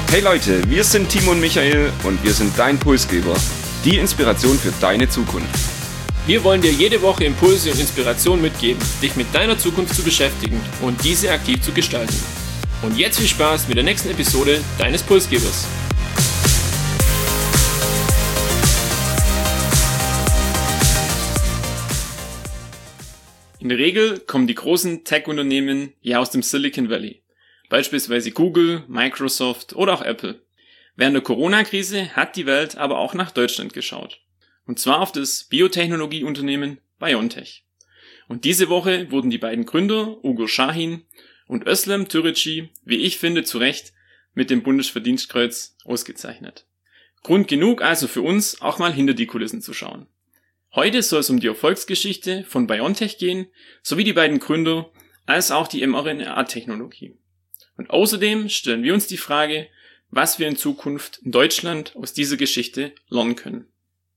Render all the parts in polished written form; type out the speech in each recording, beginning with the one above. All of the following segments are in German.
Hey Leute, wir sind Timo und Michael und wir sind dein Pulsgeber, die Inspiration für deine Zukunft. Wir wollen dir jede Woche Impulse und Inspiration mitgeben, dich mit deiner Zukunft zu beschäftigen und diese aktiv zu gestalten. Und jetzt viel Spaß mit der nächsten Episode deines Pulsgebers. In der Regel kommen die großen Tech-Unternehmen ja aus dem Silicon Valley. Beispielsweise Google, Microsoft oder auch Apple. Während der Corona-Krise hat die Welt aber auch nach Deutschland geschaut. Und zwar auf das Biotechnologieunternehmen BioNTech. Und diese Woche wurden die beiden Gründer, Ugur Sahin und Özlem Türeci, wie ich finde, zu Recht mit dem Bundesverdienstkreuz ausgezeichnet. Grund genug also für uns, auch mal hinter die Kulissen zu schauen. Heute soll es um die Erfolgsgeschichte von BioNTech gehen, sowie die beiden Gründer, als auch die mRNA-Technologie. Und außerdem stellen wir uns die Frage, was wir in Zukunft in Deutschland aus dieser Geschichte lernen können.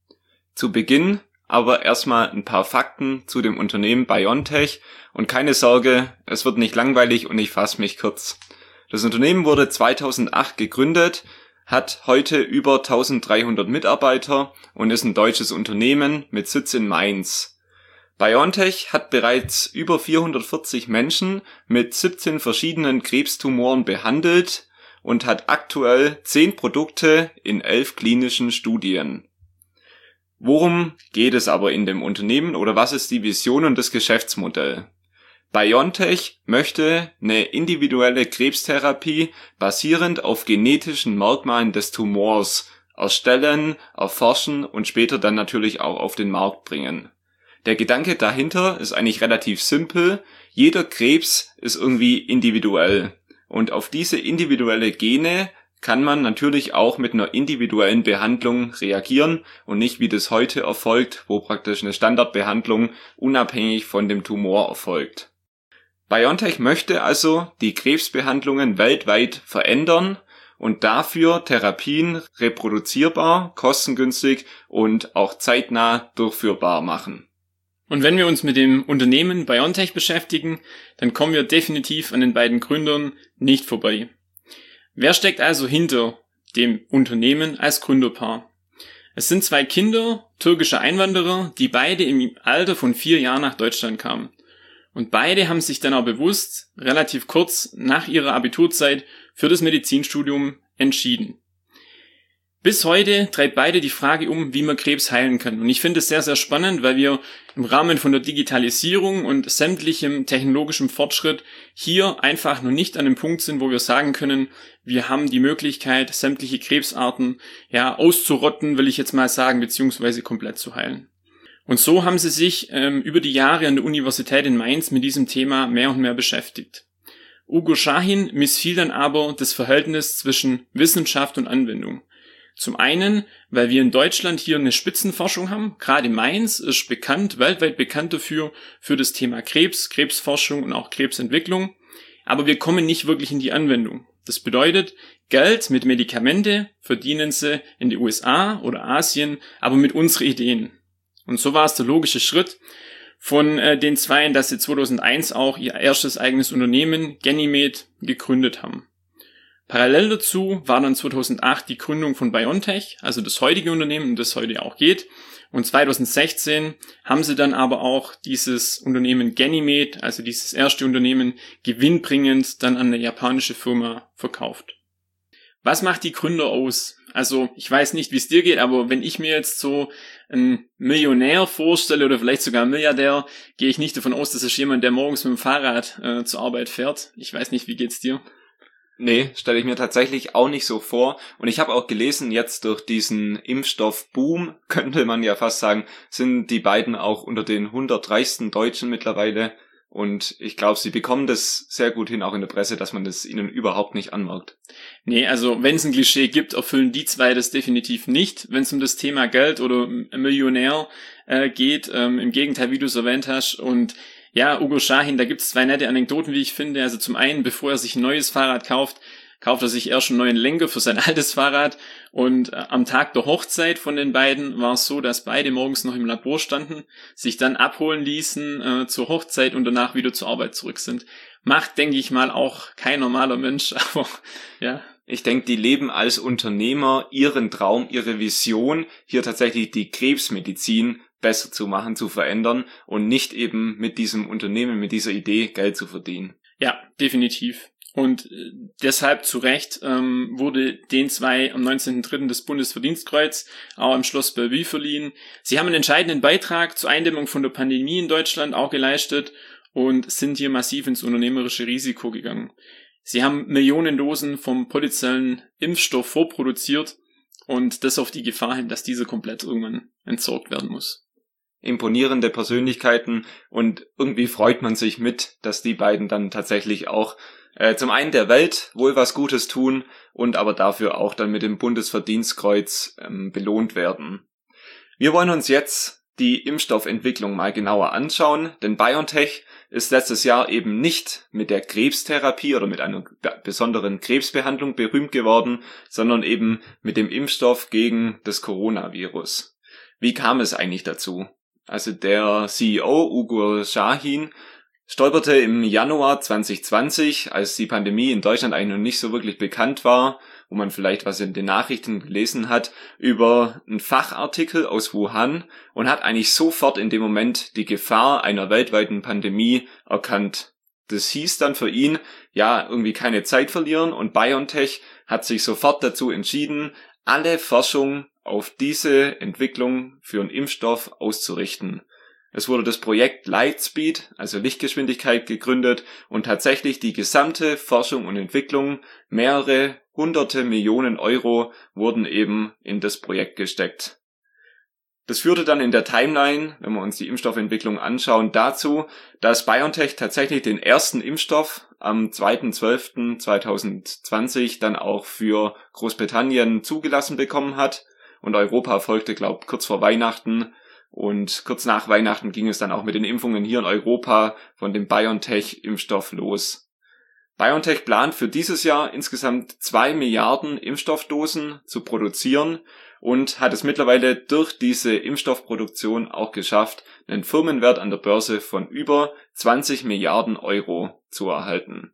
Zu Beginn aber erstmal ein paar Fakten zu dem Unternehmen BioNTech und keine Sorge, es wird nicht langweilig und ich fasse mich kurz. Das Unternehmen wurde 2008 gegründet, hat heute über 1300 Mitarbeiter und ist ein deutsches Unternehmen mit Sitz in Mainz. BioNTech hat bereits über 440 Menschen mit 17 verschiedenen Krebstumoren behandelt und hat aktuell 10 Produkte in 11 klinischen Studien. Worum geht es aber in dem Unternehmen oder was ist die Vision und das Geschäftsmodell? BioNTech möchte eine individuelle Krebstherapie basierend auf genetischen Merkmalen des Tumors erstellen, erforschen und später dann natürlich auch auf den Markt bringen. Der Gedanke dahinter ist eigentlich relativ simpel. Jeder Krebs ist irgendwie individuell. Und auf diese individuelle Gene kann man natürlich auch mit einer individuellen Behandlung reagieren und nicht wie das heute erfolgt, wo praktisch eine Standardbehandlung unabhängig von dem Tumor erfolgt. BioNTech möchte also die Krebsbehandlungen weltweit verändern und dafür Therapien reproduzierbar, kostengünstig und auch zeitnah durchführbar machen. Und wenn wir uns mit dem Unternehmen BioNTech beschäftigen, dann kommen wir definitiv an den beiden Gründern nicht vorbei. Wer steckt also hinter dem Unternehmen als Gründerpaar? Es sind 2 Kinder türkischer Einwanderer, die beide im Alter von 4 Jahren nach Deutschland kamen. Und beide haben sich dann auch bewusst, relativ kurz nach ihrer Abiturzeit, für das Medizinstudium entschieden. Bis heute treibt beide die Frage um, wie man Krebs heilen kann. Und ich finde es sehr, sehr spannend, weil wir im Rahmen von der Digitalisierung und sämtlichem technologischem Fortschritt hier einfach noch nicht an dem Punkt sind, wo wir sagen können, wir haben die Möglichkeit, sämtliche Krebsarten auszurotten, will ich jetzt mal sagen, beziehungsweise komplett zu heilen. Und so haben sie sich über die Jahre an der Universität in Mainz mit diesem Thema mehr und mehr beschäftigt. Ugur Sahin missfiel dann aber das Verhältnis zwischen Wissenschaft und Anwendung. Zum einen, weil wir in Deutschland hier eine Spitzenforschung haben. Gerade Mainz ist bekannt, weltweit bekannt dafür, für das Thema Krebs, Krebsforschung und auch Krebsentwicklung. Aber wir kommen nicht wirklich in die Anwendung. Das bedeutet, Geld mit Medikamente verdienen sie in den USA oder Asien, aber mit unseren Ideen. Und so war es der logische Schritt von den Zweien, dass sie 2001 auch ihr erstes eigenes Unternehmen, Ganymed, gegründet haben. Parallel dazu war dann 2008 die Gründung von BioNTech, also das heutige Unternehmen, um das heute auch geht. Und 2016 haben sie dann aber auch dieses Unternehmen Ganymed, also dieses erste Unternehmen, gewinnbringend dann an eine japanische Firma verkauft. Was macht die Gründer aus? Also ich weiß nicht, wie es dir geht, aber wenn ich mir jetzt so einen Millionär vorstelle oder vielleicht sogar einen Milliardär, gehe ich nicht davon aus, dass es jemand, der morgens mit dem Fahrrad zur Arbeit fährt. Ich weiß nicht, wie geht's dir? Nee, stelle ich mir tatsächlich auch nicht so vor. Und ich habe auch gelesen, jetzt durch diesen Impfstoffboom, könnte man ja fast sagen, sind die beiden auch unter den 100 reichsten Deutschen mittlerweile. Und ich glaube, sie bekommen das sehr gut hin, auch in der Presse, dass man das ihnen überhaupt nicht anmerkt. Nee, also wenn es ein Klischee gibt, erfüllen die 2 das definitiv nicht, wenn es um das Thema Geld oder Millionär geht. Im Gegenteil, wie du es erwähnt hast. Und ja, Ugur Sahin, da gibt's 2 nette Anekdoten, wie ich finde. Also zum einen, bevor er sich ein neues Fahrrad kauft er sich erst einen neuen Lenker für sein altes Fahrrad. Und am Tag der Hochzeit von den beiden war es so, dass beide morgens noch im Labor standen, sich dann abholen ließen zur Hochzeit und danach wieder zur Arbeit zurück sind. Macht, denke ich mal, auch kein normaler Mensch, aber ja. Ich denke, die leben als Unternehmer ihren Traum, ihre Vision, hier tatsächlich die Krebsmedizin besser zu machen, zu verändern und nicht eben mit diesem Unternehmen, mit dieser Idee Geld zu verdienen. Ja, definitiv. Und deshalb zu Recht wurde den zwei am 19.03. das Bundesverdienstkreuz auch im Schloss Bellevue verliehen. Sie haben einen entscheidenden Beitrag zur Eindämmung von der Pandemie in Deutschland auch geleistet und sind hier massiv ins unternehmerische Risiko gegangen. Sie haben Millionen Dosen vom potenziellen Impfstoff vorproduziert und das auf die Gefahr hin, dass dieser komplett irgendwann entsorgt werden muss. Imponierende Persönlichkeiten und irgendwie freut man sich mit, dass die beiden dann tatsächlich auch zum einen der Welt wohl was Gutes tun und aber dafür auch dann mit dem Bundesverdienstkreuz belohnt werden. Wir wollen uns jetzt die Impfstoffentwicklung mal genauer anschauen, denn BioNTech ist letztes Jahr eben nicht mit der Krebstherapie oder mit einer besonderen Krebsbehandlung berühmt geworden, sondern eben mit dem Impfstoff gegen das Coronavirus. Wie kam es eigentlich dazu? Also der CEO Ugur Sahin stolperte im Januar 2020, als die Pandemie in Deutschland eigentlich noch nicht so wirklich bekannt war, wo man vielleicht was in den Nachrichten gelesen hat, über einen Fachartikel aus Wuhan und hat eigentlich sofort in dem Moment die Gefahr einer weltweiten Pandemie erkannt. Das hieß dann für ihn, ja, irgendwie keine Zeit verlieren und BioNTech hat sich sofort dazu entschieden, alle Forschung auf diese Entwicklung für einen Impfstoff auszurichten. Es wurde das Projekt Lightspeed, also Lichtgeschwindigkeit, gegründet und tatsächlich die gesamte Forschung und Entwicklung, mehrere hunderte Millionen Euro wurden eben in das Projekt gesteckt. Das führte dann in der Timeline, wenn wir uns die Impfstoffentwicklung anschauen, dazu, dass BioNTech tatsächlich den ersten Impfstoff am 2.12.2020 dann auch für Großbritannien zugelassen bekommen hat und Europa folgte, kurz vor Weihnachten. Und kurz nach Weihnachten ging es dann auch mit den Impfungen hier in Europa von dem BioNTech-Impfstoff los. BioNTech plant für dieses Jahr insgesamt 2 Milliarden Impfstoffdosen zu produzieren und hat es mittlerweile durch diese Impfstoffproduktion auch geschafft, einen Firmenwert an der Börse von über 20 Milliarden Euro zu erhalten.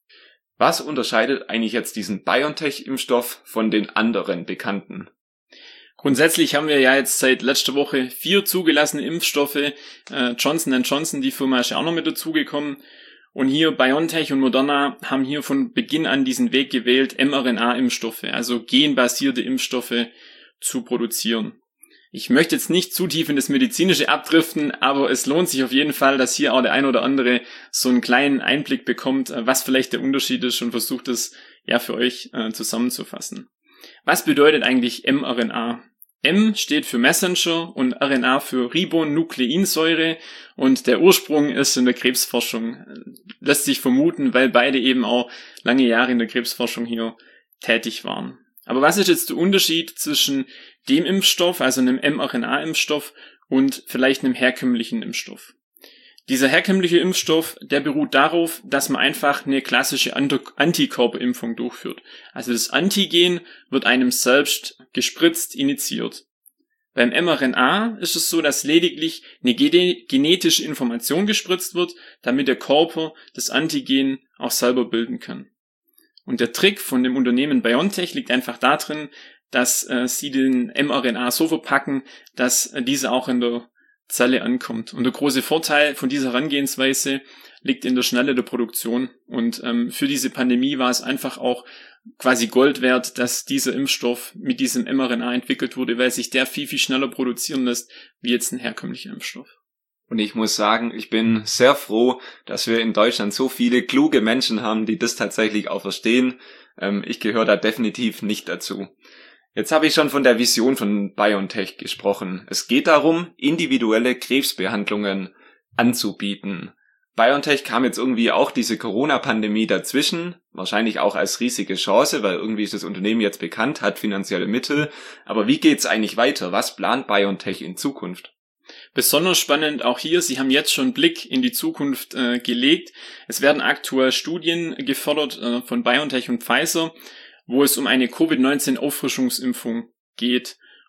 Was unterscheidet eigentlich jetzt diesen BioNTech-Impfstoff von den anderen bekannten? Grundsätzlich haben wir ja jetzt seit letzter Woche 4 zugelassene Impfstoffe. Johnson & Johnson, die Firma, ist ja auch noch mit dazugekommen. Und hier BioNTech und Moderna haben hier von Beginn an diesen Weg gewählt, mRNA-Impfstoffe, also genbasierte Impfstoffe zu produzieren. Ich möchte jetzt nicht zu tief in das Medizinische abdriften, aber es lohnt sich auf jeden Fall, dass hier auch der ein oder andere so einen kleinen Einblick bekommt, was vielleicht der Unterschied ist und versucht es ja für euch zusammenzufassen. Was bedeutet eigentlich mRNA? M steht für Messenger und RNA für Ribonukleinsäure und der Ursprung ist in der Krebsforschung. Lässt sich vermuten, weil beide eben auch lange Jahre in der Krebsforschung hier tätig waren. Aber was ist jetzt der Unterschied zwischen dem Impfstoff, also einem mRNA-Impfstoff und vielleicht einem herkömmlichen Impfstoff? Dieser herkömmliche Impfstoff, der beruht darauf, dass man einfach eine klassische Antikörperimpfung durchführt. Also das Antigen wird einem selbst gespritzt, injiziert. Beim mRNA ist es so, dass lediglich eine genetische Information gespritzt wird, damit der Körper das Antigen auch selber bilden kann. Und der Trick von dem Unternehmen BioNTech liegt einfach darin, dass sie den mRNA so verpacken, dass diese auch in der Zelle ankommt. Und der große Vorteil von dieser Herangehensweise liegt in der Schnelle der Produktion. Und für diese Pandemie war es einfach auch quasi Gold wert, dass dieser Impfstoff mit diesem mRNA entwickelt wurde, weil sich der viel, viel schneller produzieren lässt, wie jetzt ein herkömmlicher Impfstoff. Und ich muss sagen, ich bin sehr froh, dass wir in Deutschland so viele kluge Menschen haben, die das tatsächlich auch verstehen. Ich gehöre da definitiv nicht dazu. Jetzt habe ich schon von der Vision von BioNTech gesprochen. Es geht darum, individuelle Krebsbehandlungen anzubieten. BioNTech kam jetzt irgendwie auch diese Corona-Pandemie dazwischen, wahrscheinlich auch als riesige Chance, weil irgendwie ist das Unternehmen jetzt bekannt, hat finanzielle Mittel. Aber wie geht's eigentlich weiter? Was plant BioNTech in Zukunft? Besonders spannend auch hier, Sie haben jetzt schon einen Blick in die Zukunft gelegt. Es werden aktuell Studien gefördert von BioNTech und Pfizer, wo es um eine Covid-19-Auffrischungsimpfung geht.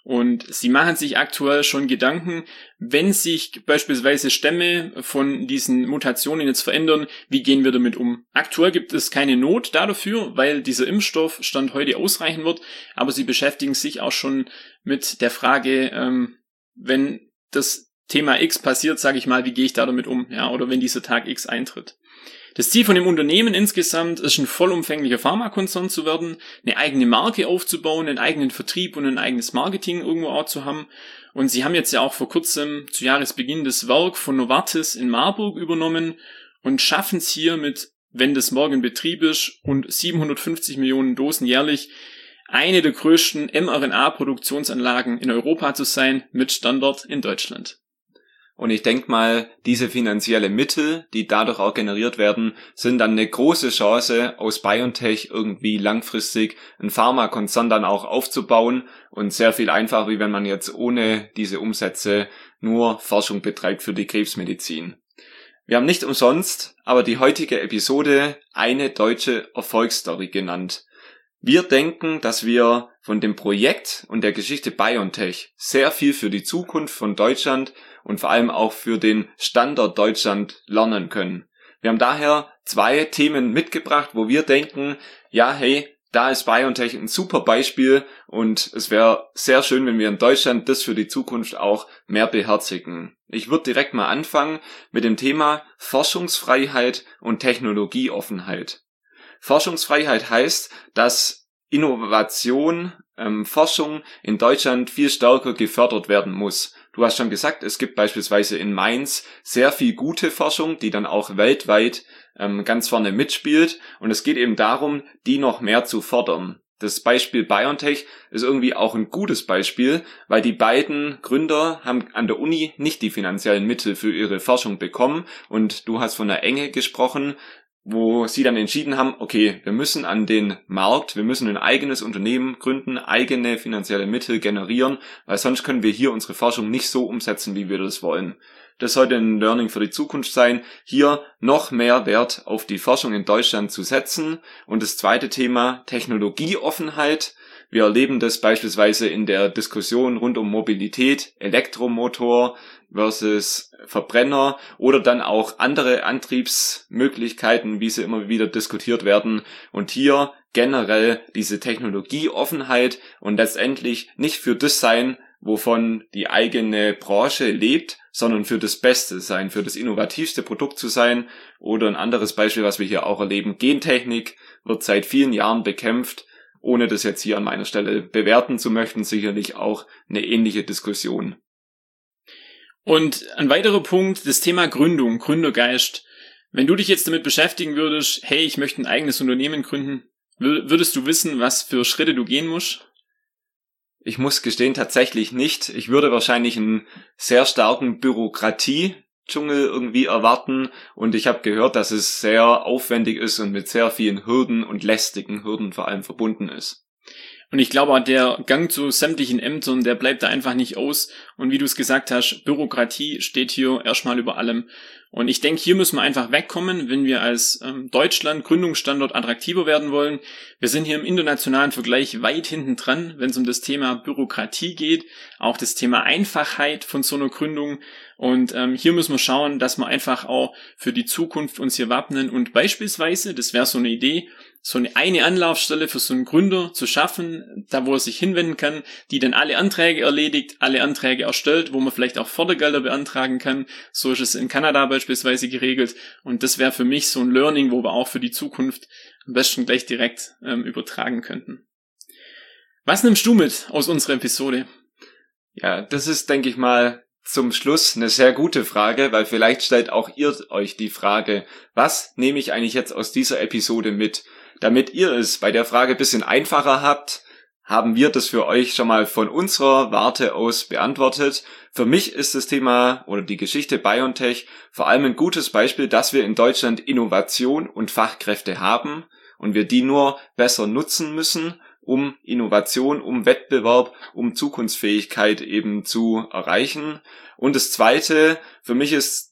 Und sie machen sich aktuell schon Gedanken, wenn sich beispielsweise Stämme von diesen Mutationen jetzt verändern, wie gehen wir damit um? Aktuell gibt es keine Not dafür, weil dieser Impfstoff Stand heute ausreichen wird, aber sie beschäftigen sich auch schon mit der Frage, wenn das Thema X passiert, sage ich mal, wie gehe ich da damit um? Ja, oder wenn dieser Tag X eintritt. Das Ziel von dem Unternehmen insgesamt ist, ein vollumfänglicher Pharmakonzern zu werden, eine eigene Marke aufzubauen, einen eigenen Vertrieb und ein eigenes Marketing irgendwo auch zu haben. Und sie haben jetzt ja auch vor kurzem zu Jahresbeginn das Werk von Novartis in Marburg übernommen und schaffen es hier mit, wenn das morgen in Betrieb ist, rund 750 Millionen Dosen jährlich, eine der größten mRNA-Produktionsanlagen in Europa zu sein, mit Standort in Deutschland. Und ich denke mal, diese finanzielle Mittel, die dadurch auch generiert werden, sind dann eine große Chance, aus BioNTech irgendwie langfristig einen Pharmakonzern dann auch aufzubauen und sehr viel einfacher, wie wenn man jetzt ohne diese Umsätze nur Forschung betreibt für die Krebsmedizin. Wir haben nicht umsonst aber die heutige Episode eine deutsche Erfolgsstory genannt. Wir denken, dass wir von dem Projekt und der Geschichte BioNTech sehr viel für die Zukunft von Deutschland und vor allem auch für den Standort Deutschland lernen können. Wir haben daher 2 Themen mitgebracht, wo wir denken, ja, hey, da ist BioNTech ein super Beispiel und es wäre sehr schön, wenn wir in Deutschland das für die Zukunft auch mehr beherzigen. Ich würde direkt mal anfangen mit dem Thema Forschungsfreiheit und Technologieoffenheit. Forschungsfreiheit heißt, dass Innovation, Forschung in Deutschland viel stärker gefördert werden muss. Du hast schon gesagt, es gibt beispielsweise in Mainz sehr viel gute Forschung, die dann auch weltweit ganz vorne mitspielt. Und es geht eben darum, die noch mehr zu fördern. Das Beispiel BioNTech ist irgendwie auch ein gutes Beispiel, weil die beiden Gründer haben an der Uni nicht die finanziellen Mittel für ihre Forschung bekommen. Und du hast von der Enge gesprochen, wo sie dann entschieden haben, okay, wir müssen an den Markt, wir müssen ein eigenes Unternehmen gründen, eigene finanzielle Mittel generieren, weil sonst können wir hier unsere Forschung nicht so umsetzen, wie wir das wollen. Das sollte ein Learning für die Zukunft sein, hier noch mehr Wert auf die Forschung in Deutschland zu setzen. Und das zweite Thema, Technologieoffenheit. Wir erleben das beispielsweise in der Diskussion rund um Mobilität, Elektromotor versus Verbrenner oder dann auch andere Antriebsmöglichkeiten, wie sie immer wieder diskutiert werden. Und hier generell diese Technologieoffenheit und letztendlich nicht für das sein, wovon die eigene Branche lebt, sondern für das Beste sein, für das innovativste Produkt zu sein. Oder ein anderes Beispiel, was wir hier auch erleben, Gentechnik wird seit vielen Jahren bekämpft, ohne das jetzt hier an meiner Stelle bewerten zu möchten, sicherlich auch eine ähnliche Diskussion. Und ein weiterer Punkt, das Thema Gründung, Gründergeist. Wenn du dich jetzt damit beschäftigen würdest, hey, ich möchte ein eigenes Unternehmen gründen, würdest du wissen, was für Schritte du gehen musst? Ich muss gestehen, tatsächlich nicht. Ich würde wahrscheinlich einen sehr starken Bürokratie-Dschungel irgendwie erwarten und ich habe gehört, dass es sehr aufwendig ist und mit sehr vielen Hürden und lästigen Hürden vor allem verbunden ist. Und ich glaube, der Gang zu sämtlichen Ämtern, der bleibt da einfach nicht aus. Und wie du es gesagt hast, Bürokratie steht hier erstmal über allem. Und ich denke, hier müssen wir einfach wegkommen, wenn wir als Deutschland Gründungsstandort attraktiver werden wollen. Wir sind hier im internationalen Vergleich weit hinten dran, wenn es um das Thema Bürokratie geht, auch das Thema Einfachheit von so einer Gründung. Und hier müssen wir schauen, dass wir einfach auch für die Zukunft uns hier wappnen und beispielsweise, das wäre so eine Idee, so eine Anlaufstelle für so einen Gründer zu schaffen, da wo er sich hinwenden kann, die dann alle Anträge erledigt, alle Anträge erstellt, wo man vielleicht auch Fördergelder beantragen kann. So ist es in Kanada beispielsweise geregelt. Und das wäre für mich so ein Learning, wo wir auch für die Zukunft am besten gleich direkt übertragen könnten. Was nimmst du mit aus unserer Episode? Ja, das ist, denke ich mal, zum Schluss eine sehr gute Frage, weil vielleicht stellt auch ihr euch die Frage, was nehme ich eigentlich jetzt aus dieser Episode mit? Damit ihr es bei der Frage ein bisschen einfacher habt, haben wir das für euch schon mal von unserer Warte aus beantwortet. Für mich ist das Thema oder die Geschichte BioNTech vor allem ein gutes Beispiel, dass wir in Deutschland Innovation und Fachkräfte haben und wir die nur besser nutzen müssen, um Innovation, um Wettbewerb, um Zukunftsfähigkeit eben zu erreichen. Und das Zweite, für mich ist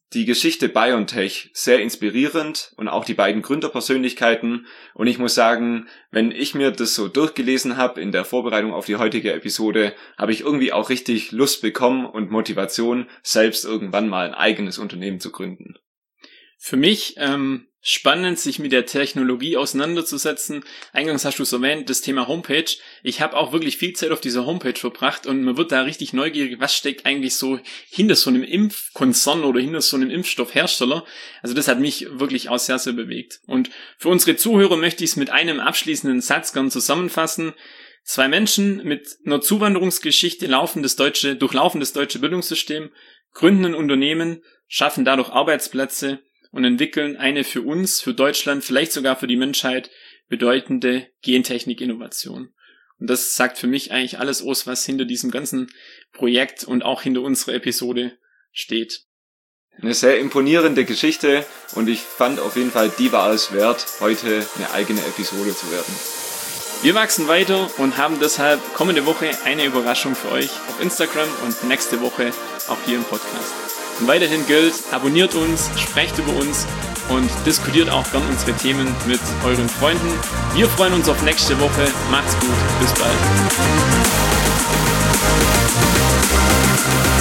die Geschichte BioNTech sehr inspirierend und auch die beiden Gründerpersönlichkeiten. Und ich muss sagen, wenn ich mir das so durchgelesen habe in der Vorbereitung auf die heutige Episode, habe ich irgendwie auch richtig Lust bekommen und Motivation, selbst irgendwann mal ein eigenes Unternehmen zu gründen. Für mich spannend, sich mit der Technologie auseinanderzusetzen. Eingangs hast du es erwähnt, das Thema Homepage. Ich habe auch wirklich viel Zeit auf dieser Homepage verbracht und man wird da richtig neugierig, was steckt eigentlich so hinter so einem Impfkonzern oder hinter so einem Impfstoffhersteller. Also das hat mich wirklich auch sehr, sehr bewegt. Und für unsere Zuhörer möchte ich es mit einem abschließenden Satz gern zusammenfassen. 2 Menschen mit einer Zuwanderungsgeschichte durchlaufen das deutsche Bildungssystem, gründen ein Unternehmen, schaffen dadurch Arbeitsplätze und entwickeln eine für uns, für Deutschland, vielleicht sogar für die Menschheit bedeutende Gentechnik-Innovation. Und das sagt für mich eigentlich alles aus, was hinter diesem ganzen Projekt und auch hinter unserer Episode steht. Eine sehr imponierende Geschichte und ich fand auf jeden Fall, die war es wert, heute eine eigene Episode zu werden. Wir wachsen weiter und haben deshalb kommende Woche eine Überraschung für euch auf Instagram und nächste Woche auch hier im Podcast. Und weiterhin gilt, abonniert uns, sprecht über uns und diskutiert auch gern unsere Themen mit euren Freunden. Wir freuen uns auf nächste Woche. Macht's gut, bis bald.